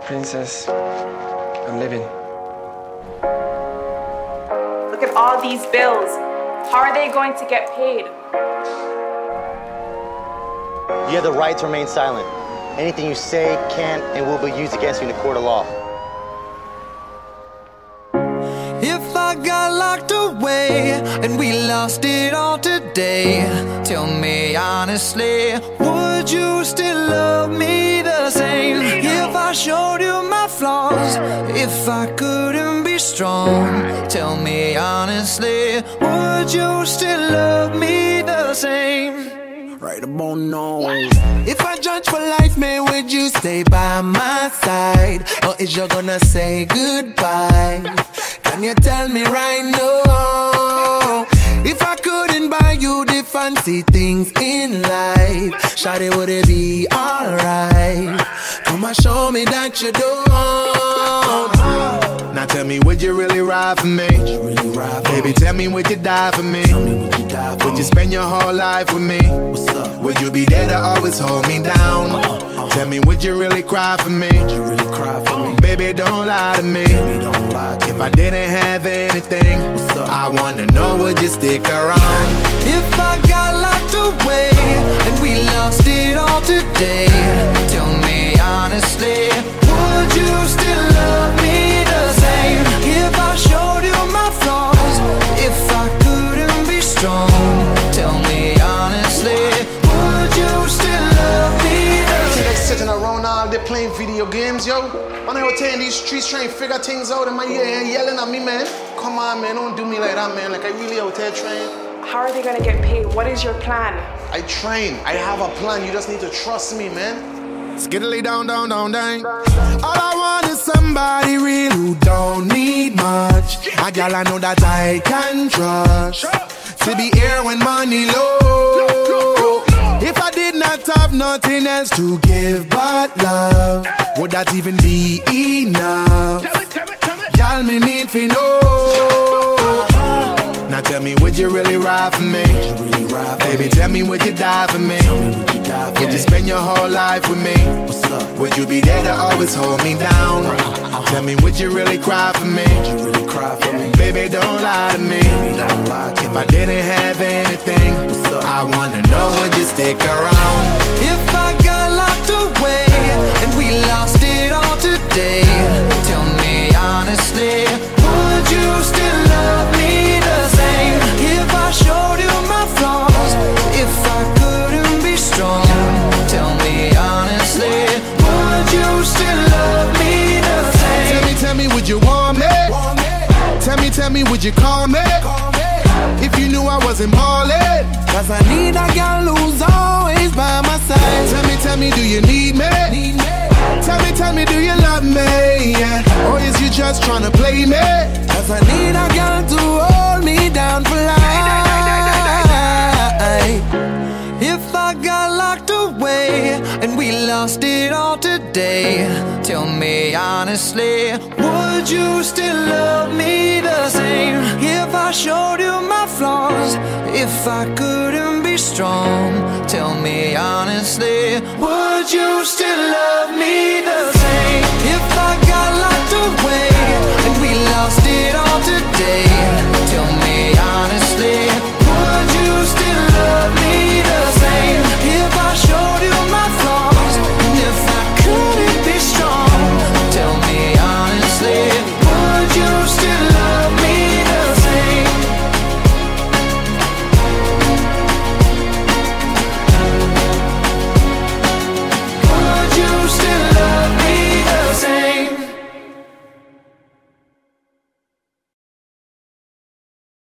Princess, I'm living. Look at all these bills. How are they going to get paid? You have the right to remain silent. Anything you say can and will be used against you in a court of law. If I got locked away and we lost it all today, tell me honestly, would you still love me the same? If I showed you my flaws, if I couldn't be strong, tell me honestly, would you still love me the same? Right about now. If I judge for life, man, would you stay by my side? Or is you gonna say goodbye? Can you tell me right now? If I couldn't buy you the fancy things in life, shawty, would it be alright? Come and show me that you don't. Now tell me, would you really ride for me? Baby, tell me, would you die for me? Would you spend your whole life with me? Would you be there to always hold me down? Tell me, would you really cry for me? Baby, don't lie to me. If I didn't have anything, I wanna know, would you stick around? If I got locked away and we lost it all today, tell me honestly, would you still love me the same? If I showed you my flaws, if I couldn't be strong, tell me honestly, would you still love me the same? See they sitting around all day playing video games, yo. When I was in these streets trying to figure things out in my ear and yelling at me, man. Come on, man, don't do me like that, man. Like I really out there trying. How are they going to get paid? What is your plan? I train. I have a plan. You just need to trust me, man. Skiddly down, down, down, down. All I want is somebody real who don't need much. A gal I know that I can trust. To be here when money low. If I did not have nothing else to give but love, would that even be enough? Y'all me need to know. Now tell me, would you really ride for me? Baby, tell me, would you die for me? Would you spend your whole life with me? Would you be there to always hold me down? Tell me, would you really cry for me? Baby, don't lie to me. If I didn't have anything, I wanna know, would you stick around? If I got locked away and we lost it all today, tell me honestly, would you still love me the same? If I showed you my flaws, if I couldn't be strong, tell me honestly, would you still love me the same? Tell me, would you want me? Tell me, would you call me? If you knew I wasn't ballin'. Cause I need a girl who's always by my side. Tell me, do you need me? Tell me, do you love me? Yeah. Or is you just tryna play me? Cause I need a girl to hold me down for life. If I got locked away and we lost it all today, tell me honestly, would you still love me the same? If I showed you my flaws, if I couldn't be strong, tell me honestly, would you still love me the same?